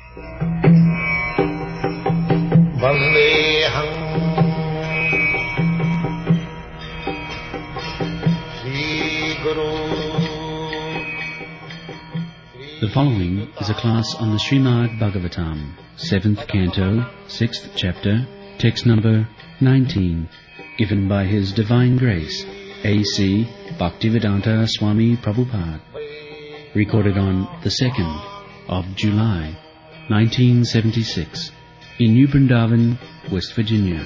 Vandeham Sri Guru. The following is a class on the Srimad Bhagavatam, 7th Canto, 6th Chapter, text number 19, given by His Divine Grace, A.C. Bhaktivedanta Swami Prabhupada, recorded on the 2nd of July, 1976, in New Brindavan, West Virginia.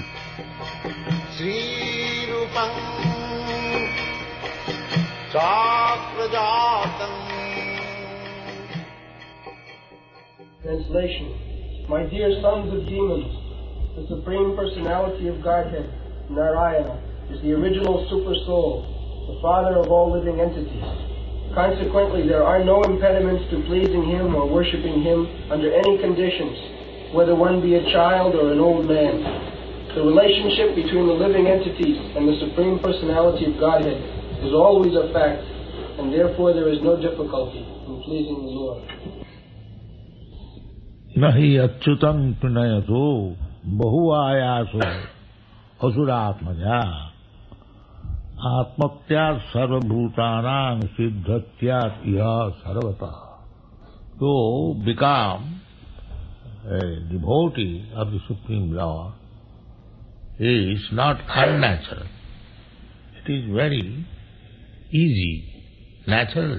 Sri Rupam Chakrajatam. Translation. My dear sons of demons, the Supreme Personality of Godhead, Narayana, is the original Super Soul, the Father of all living entities. Consequently, there are no impediments to pleasing Him or worshipping Him under any conditions, whether one be a child or an old man. The relationship between the living entities and the Supreme Personality of Godhead is always a fact, and therefore there is no difficulty in pleasing the Lord. Nahi achyutam prinayato bahuvayaso asuratmaja atmatyat sarvabhutanam siddhatyat iha sarvata. To become a devotee of the Supreme Lord is not unnatural. It is very easy, natural.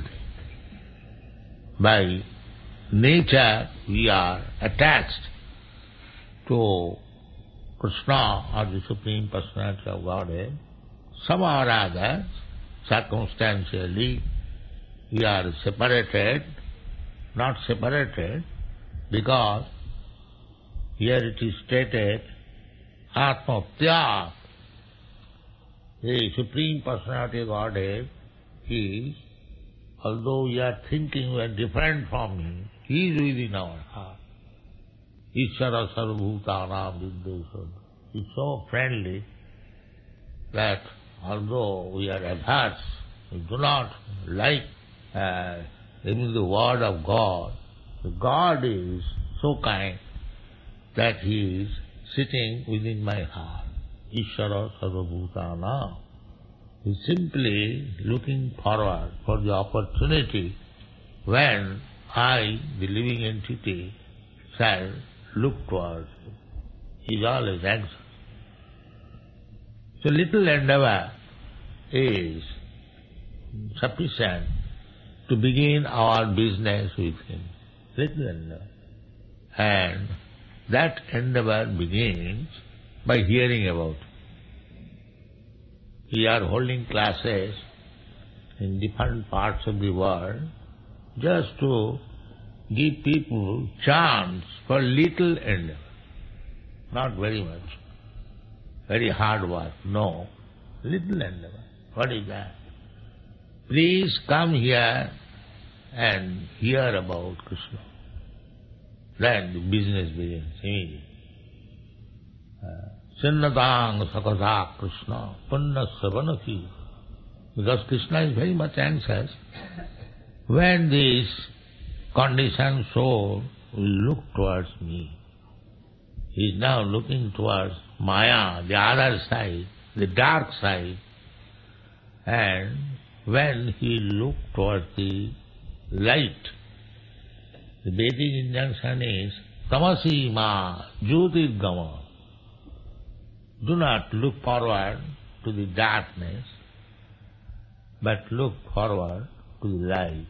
By nature we are attached to Krishna or the Supreme Personality of Godhead. Somehow or other, circumstantially, we are separated, not separated, because here it is stated, Atma-tyat, the Supreme Personality of Godhead is, although we are thinking we are different from Him, He is within our heart. Ishvara sarvabhutanam vidyeswara. He is so friendly that although we are averse, we do not like even the word of God, God is so kind that He is sitting within my heart. Ishvara sarvabhutanam. He is simply looking forward for the opportunity when I, the living entity, shall look towards Him. He is always anxious. So little endeavor is sufficient to begin our business with Him. Little endeavor. And that endeavor begins by hearing about Him. We are holding classes in different parts of the world just to give people chance for little endeavor. Not very much, very hard work, no, little endeavor. What is that? Please come here and hear about Krishna. Then the business begins immediately. Sinnatang sakata Krishna punna savanaki. Because Krishna is very much anxious. When this conditioned soul will look towards me, he is now looking towards Maya, the other side, the dark side. And when he look towards the light, the Vedic injunction is tamasi ma jyotirgama. Do not look forward to the darkness, but look forward to the light.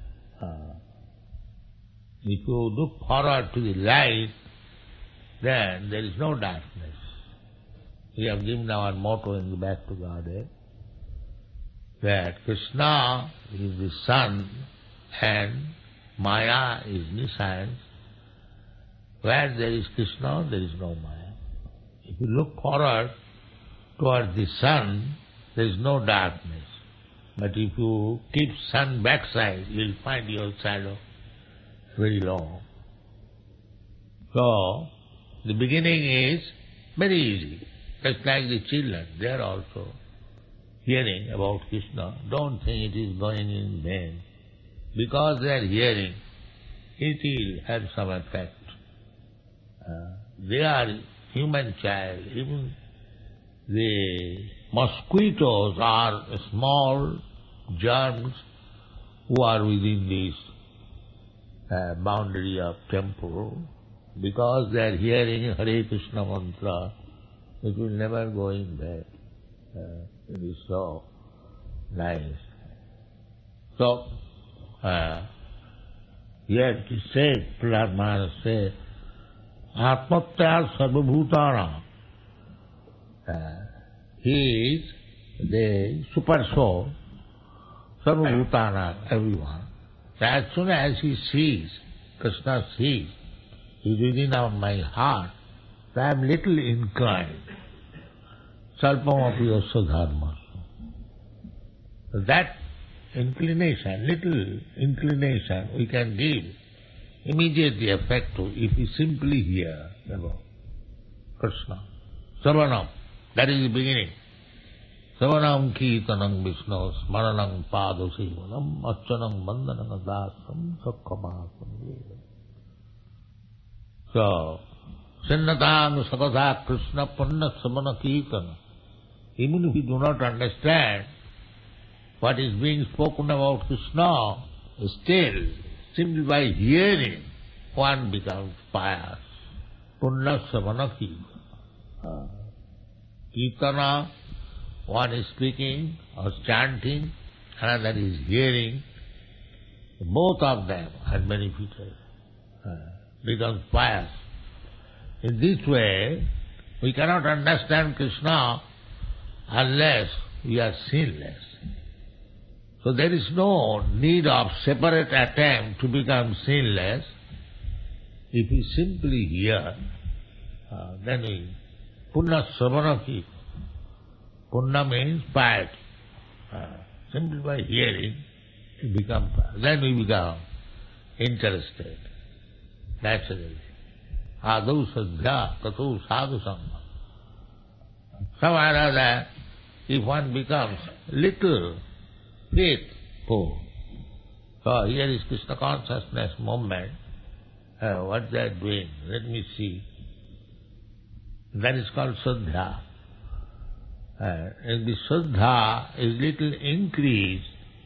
If you look forward to the light, then there is no darkness. We have given our motto in the Back to Godhead that Krishna is the sun and Maya is nescience. Where there is Krishna, there is no Maya. If you look forward towards the sun, there is no darkness. But if you keep sun backside, you will find your shadow very long. So, the beginning is very easy. Just like the children, they are also hearing about Krishna. Don't think it is going in vain. Because they are hearing, it will have some effect. they are human child. Even the mosquitoes are small germs who are within this boundary of temple. Because they are hearing Hare Krishna mantra, it will never go in there. It is so nice. So, here it is said, Prahlad Maharaj said, Atmatyar Sarvabhutana. He is the super soul, Sarvabhutana, everyone. As soon as he sees, Krishna sees, he is within my heart, so I am little inclined. Salpamapi yasya dharma. That inclination, little inclination we can give immediate effect to if we simply hear about Krishna. Savanam, that is the beginning. Savanam kirtanam Vishnu, smaranam padasevanam, achanam vandanam adasam, sakkhamasam. So, Sinnatang Sakatha Krishna Panna Samana Kirtana. Even if we do not understand what is being spoken about Krishna, still, simply by hearing, one becomes pious. Punna Samana Kirtana. Kirtana, one is speaking or chanting, another is hearing. Both of them are benefited. Becomes pious. In this way, we cannot understand Krishna unless we are sinless. So there is no need of separate attempt to become sinless. If we simply hear, then we Punna Savanaki. Punna means piety. Simply by hearing, we become pious. Then we become interested. Naturally. Ādau sadhya tato sadhu sangha. Somehow or other, if one becomes little faithful, so here is Krishna consciousness movement, what they are doing, let me see. That is called sadhya. And the sadhya is little increased,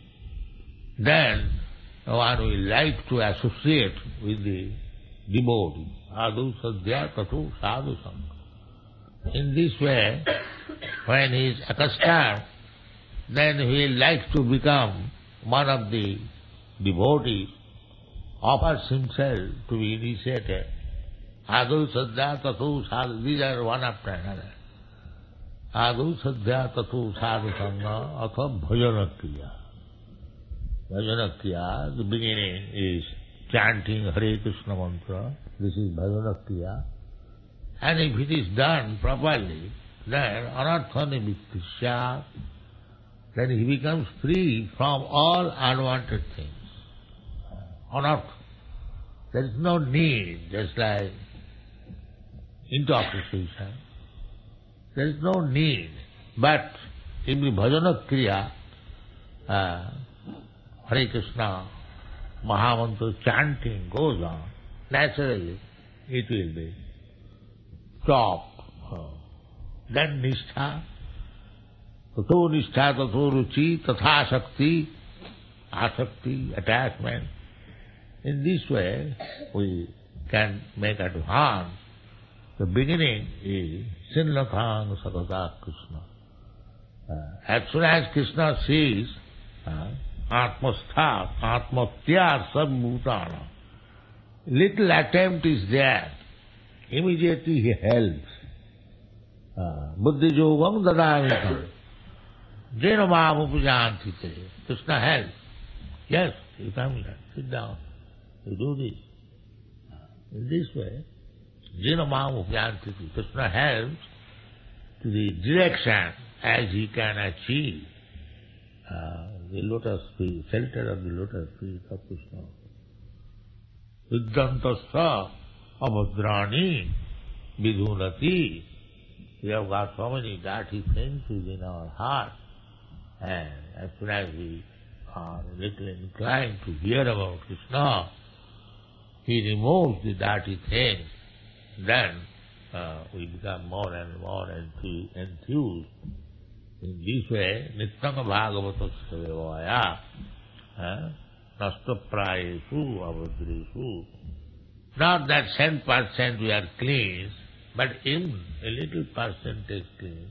then one will like to associate with the devotee. Ādau sadhya tato sadhu sangha. In this way, when he is accustomed, then he will like to become one of the devotees, offers himself to be initiated. Ādau sadhya tato sadhu, these are one after another. Ādau sadhya tato sadhu sangha atha bhajana kriya. Bhajana kriya, the beginning is chanting Hare Krishna mantra. This is bhajana kriya. And if it is done properly, then anartha nivritti, then he becomes free from all unwanted things. Anartha. There is no need, just like intoxication. There is no need. But if the bhajana kriya, Hare Krishna, Mahamantra chanting goes on, naturally it will be stopped. Then nishtha, tato nishtha, tato ruchi, tatha shakti, asakti, attachment. In this way we can make advance. The beginning is Sinlathang Sakata Krishna. As soon as Krishna sees Atmastha, Atmatyar Sarvabhutana, little attempt is there, immediately he helps. Buddhi yogam dadamikam. Jena mam upajanti te. Krishna helps. Yes, you come here, sit down, you do this. In this way, Jena mam upajanti te. Krishna helps to the direction as he can achieve the lotus feet, shelter of the lotus feet of Krishna. Vidyantasya abhadrani vidhunati. We have got so many dirty things within our heart, and as soon as we are a little inclined to hear about Krishna, he removes the dirty things, then we become more and more enthused. In this way, Nityanga Bhagavata Sevaya, Nasta Prayesu Avadresu. Not that 10% we are clean, but even a little percentage clean.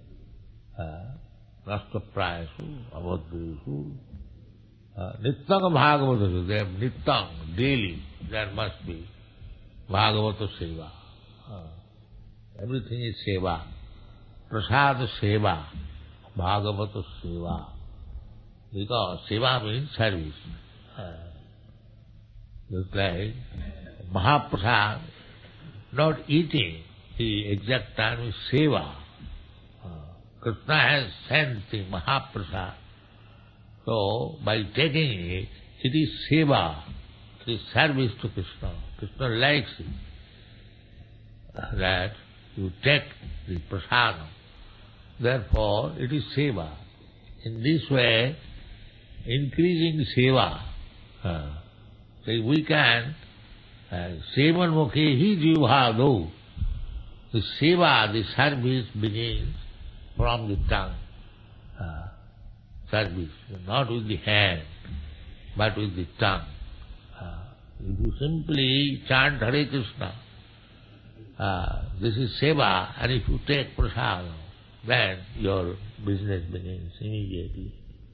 Nasta Prayesu Avadresu. Nityanga Bhagavata, they have Nityang, daily, there must be Bhagavata Seva. Everything is Seva. Prasad Seva, Bhagavata Seva. Because Seva means service. Just like Mahaprasad, not eating, the exact term is Seva. Krishna has sent the Mahaprasad. So, by taking it, it is Seva. It is service to Krishna. Krishna likes it. That you take the prasadam. Therefore, it is Seva. In this way, increasing Seva, we can, Sevan Mukhe hi jivhado. The Seva, the service begins from the tongue. Service, not with the hand, but with the tongue. If you simply chant Hare Krishna, this is Seva, and if you take prasadam, then your business begins immediately.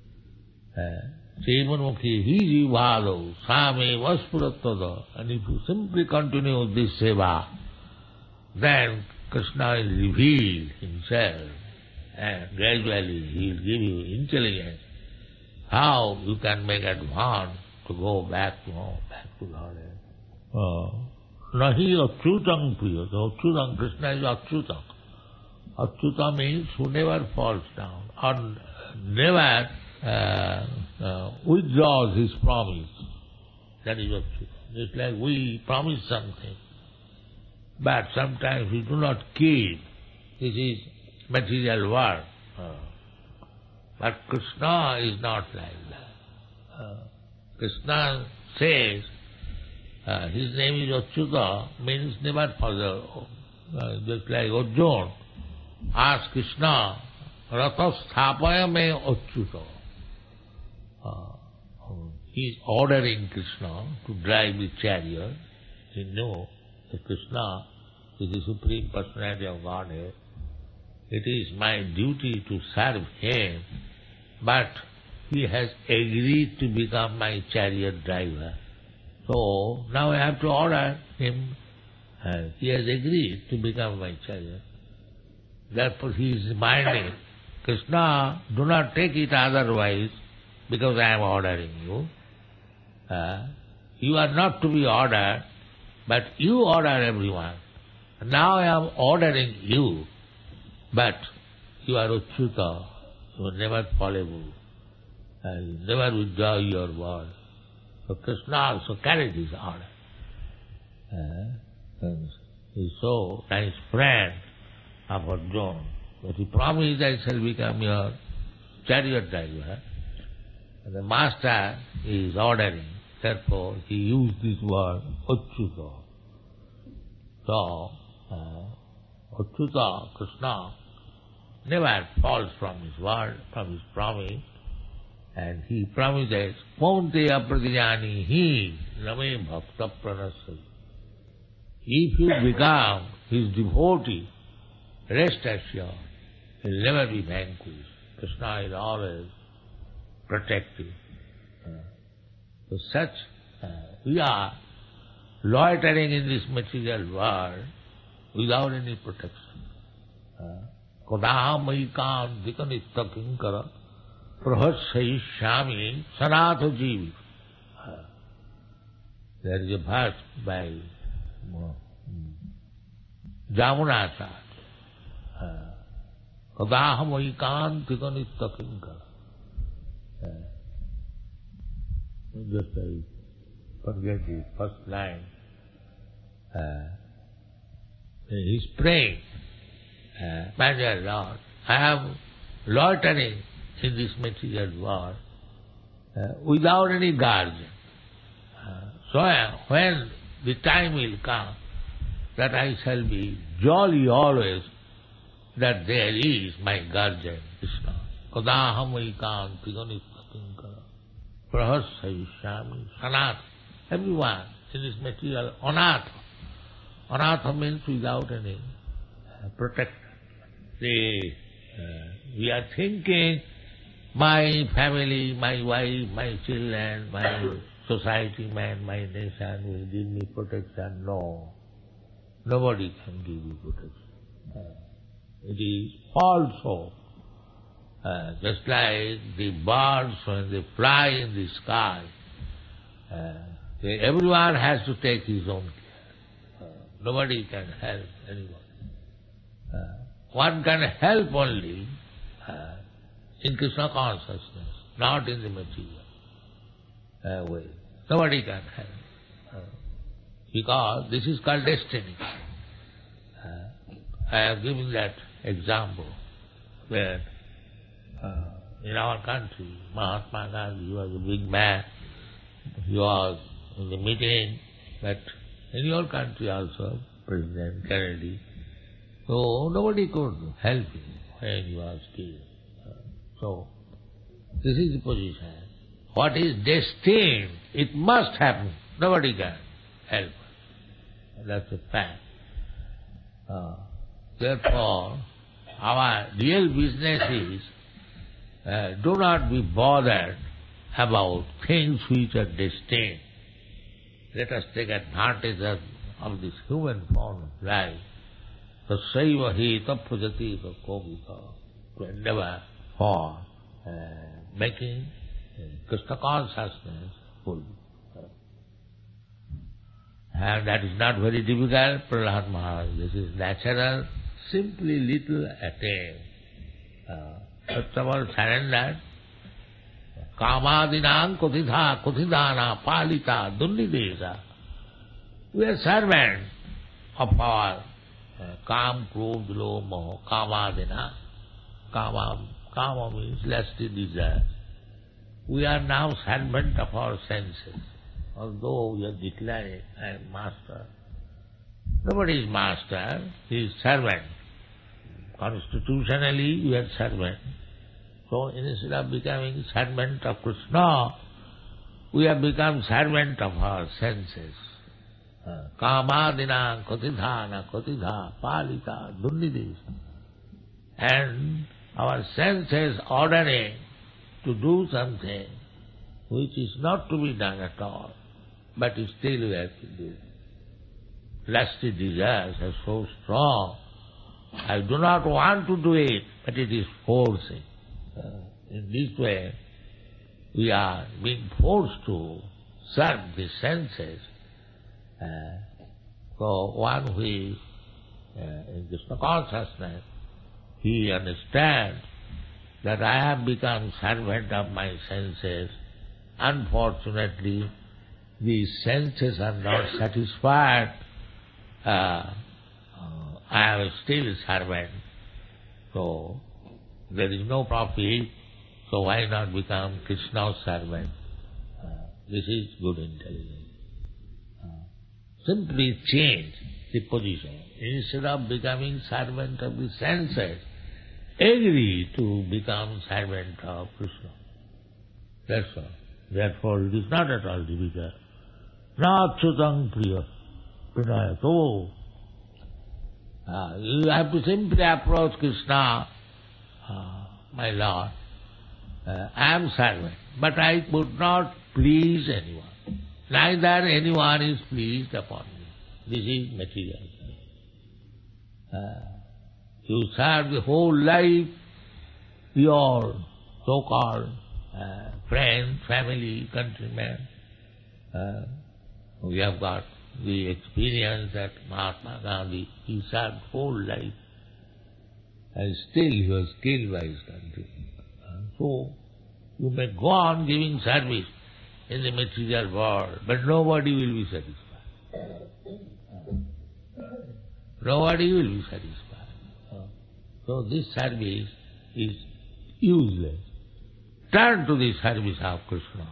Sevanmukhi hi jivhado same vaspuratada. And if you simply continue this Seva, then Krishna will reveal himself, and gradually he will give you intelligence how you can make advance to go back to home, back to Lord. Nahi achyutang priya. Achyutang, Krishna is achyutang. Achyuta means who never falls down or never withdraws his promise. That is achyuta. Just like we promise something, but sometimes we do not keep. This is material world. But Krishna is not like that. Krishna says, his name is Achyuta, means never further. Just like Arjuna asked Krishna, Ratha sthapaya me Achyuta. He is ordering Krishna to drive the chariot. He knew that Krishna is the Supreme Personality of Godhead. It is my duty to serve him, but he has agreed to become my chariot driver. So now I have to order him. He has agreed to become my chariot. Therefore he is reminding, Krishna, do not take it otherwise, because I am ordering you. You are not to be ordered, but you order everyone. Now I am ordering you, but you are Achyuta, you are never fallible, you never withdraw your word. So Krishna also carried his order. He is so nice friend of Arjuna that he promised, I shall become your chariot driver. And the master is ordering, therefore he used this word, Achyuta. So, Achyuta, Krishna, never falls from his word, from his promise, and he promises, Paunteya pratijani hi rame bhakta pranasya. If you become his devotee, rest assured, he will never be vanquished. Krishna is always protective. So such, we are loitering in this material world without any protection. Kodaham maikam dikanitta kinkara prahatsayishyami sanatha jivi. There is a verse by Jamunacharya. Kodaham maikam dikanitta kinkara. Just I forget the first line. He is praying, my dear Lord, I am loitering in this material world without any guardian. So when the time will come that I shall be jolly always, that there is my guardian, Krishna. Kadaham ekanti ganistapinkara prahasayishami sanat. Everyone in this material, anatha. Anatha means without any protector. We are thinking, my family, my wife, my children, my society, man, my nation will give me protection. No. Nobody can give you protection. It is false. Just like the birds when they fly in the sky, everyone has to take his own care. Nobody can help anyone. One can help only in Krishna consciousness, not in the material way. Nobody can help. Because this is called destiny. I have given that example where in our country, Mahatma Gandhi was a big man. He was in the meeting, but in your country also, President Kennedy. So nobody could help him when he was killed. So this is the position. What is destined, it must happen. Nobody can help. That's a fact. Therefore, our real business is do not be bothered about things which are destined. Let us take advantage of this human form of life. Tasaiva hi tapajati kokita, to endeavor for making Krishna consciousness full. And that is not very difficult, Prahlad Maharaj. This is natural, simply little attain. First of all, surrender. Kamadinam kutitha kutidana palita dunnidesa. We are servants of our Kam, Krodh, Lobha, Moha, Kamadina. Kama means lusty desires. We are now servant of our senses. Although we are declaring, I am master. Nobody is master, he is servant. Constitutionally, we are servant. So instead of becoming servant of Krishna, we have become servant of our senses. Kamadina kotidhana kotidha palita dunnidis. And our senses ordering to do something which is not to be done at all, but still we have to do. Lusty desires are so strong. I do not want to do it, but it is forcing. In this way, we are being forced to serve the senses. So one who is in Krishna consciousness, he understands that I have become servant of my senses. Unfortunately, these senses are not satisfied. I am still a servant. So there is no profit, so why not become Krishna's servant? This is good intelligence. Simply change the position. Instead of becoming servant of the senses, agree to become servant of Krishna. That's all. Therefore, it is not at all difficult. Nachutang priya pinayato. You have to simply approach Krishna, my Lord. I am servant, but I would not please anyone. Neither anyone is pleased upon me. This is material. You serve the whole life your so-called friends, family, countrymen. We have got the experience that Mahatma Gandhi, he served whole life and still he was killed by his country. So you may go on giving service in the material world, but nobody will be satisfied. Nobody will be satisfied. So this service is useless. Turn to the service of Krishna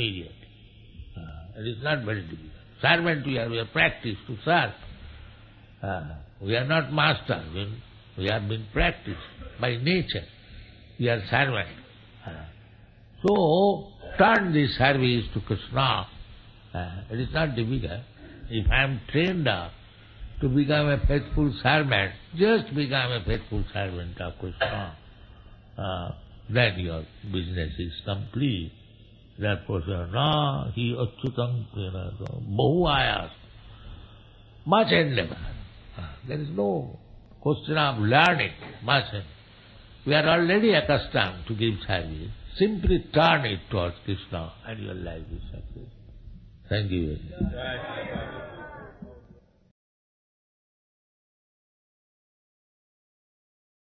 immediately. It is not very difficult. Servant we are practiced to serve. We are not masters. We have been practiced by nature. We are servants. So, turn this service to Krishna. It is not difficult. If I am trained up to become a faithful servant, just become a faithful servant of Krishna, then your business is complete. Therefore, no, he achyutam bahu ayas. Much endeavor. There is no question of learning, much endeavor. We are already accustomed to give service. Simply turn it towards Krishna and your life is success. Thank you very much.